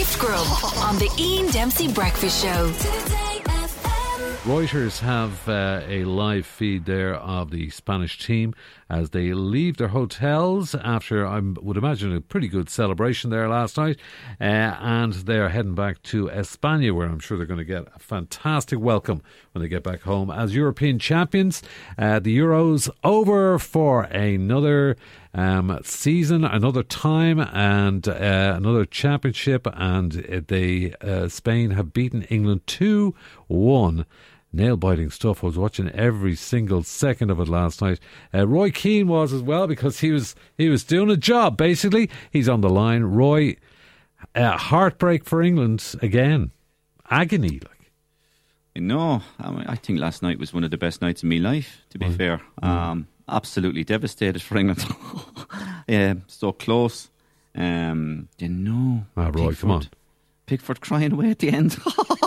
Gift Grub on the Ian Dempsey Breakfast Show. Reuters have a live feed there of the Spanish team as they leave their hotels after, I would imagine, a pretty good celebration there last night. And they're heading back to España, where I'm sure they're going to get a fantastic welcome when they get back home as European champions. The Euros over for another season, another time, and another championship. And Spain have beaten England 2-1. Nail-biting stuff. I was watching every single second of it last night. Roy Keane was as well, because he was doing a job, basically. He's on the line. Roy, heartbreak for England again. Agony. No, I think last night was one of the best nights of my life, to be fair. Absolutely devastated for England. Yeah, so close. Roy, Pickford, come on. Pickford crying away at the end.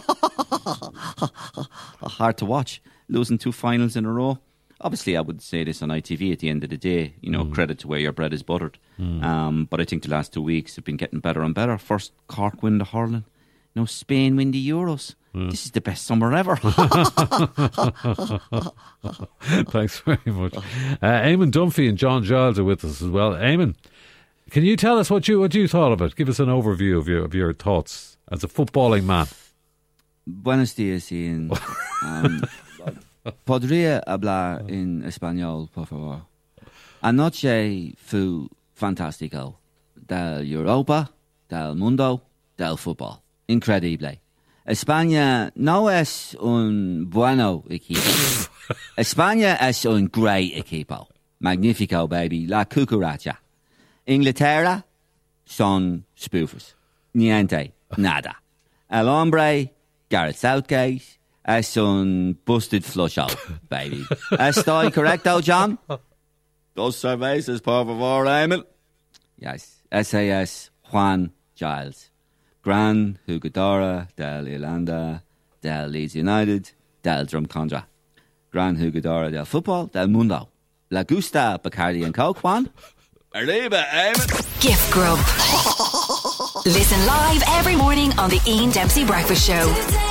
Hard to watch, losing 2 finals in a row. Obviously, I would say this on ITV at the end of the day, credit to where your bread is buttered. But I think the last 2 weeks have been getting better and better. First, Cork win the hurling. Now Spain win the Euros. This is the best summer ever. Thanks very much. Eamon Dunphy and John Giles are with us as well. Eamon, can you tell us what you thought of it? Give us an overview of your thoughts as a footballing man. Buenos días, Ian. ¿Podría hablar en español, por favor? Anoche fue fantástico. Del Europa, del mundo, del fútbol. Increíble. España no es un bueno equipo. España es un great equipo. Magnifico, baby. La cucaracha. Inglaterra son spoofers. Niente, nada. El hombre, Gareth Southgate, es un busted flush out, baby. ¿Estoy correcto, John? Dos cervezas, por favor, Eamon. Yes. SAS Juan Giles. Gran jugadora del Irlanda, del Leeds United, del Drumcondra. Gran jugadora del fútbol del mundo. La gusta Bacardi and Coke, Juan? Arriba, Eamon. Gift Grub. Listen live every morning on the Ian Dempsey Breakfast Show.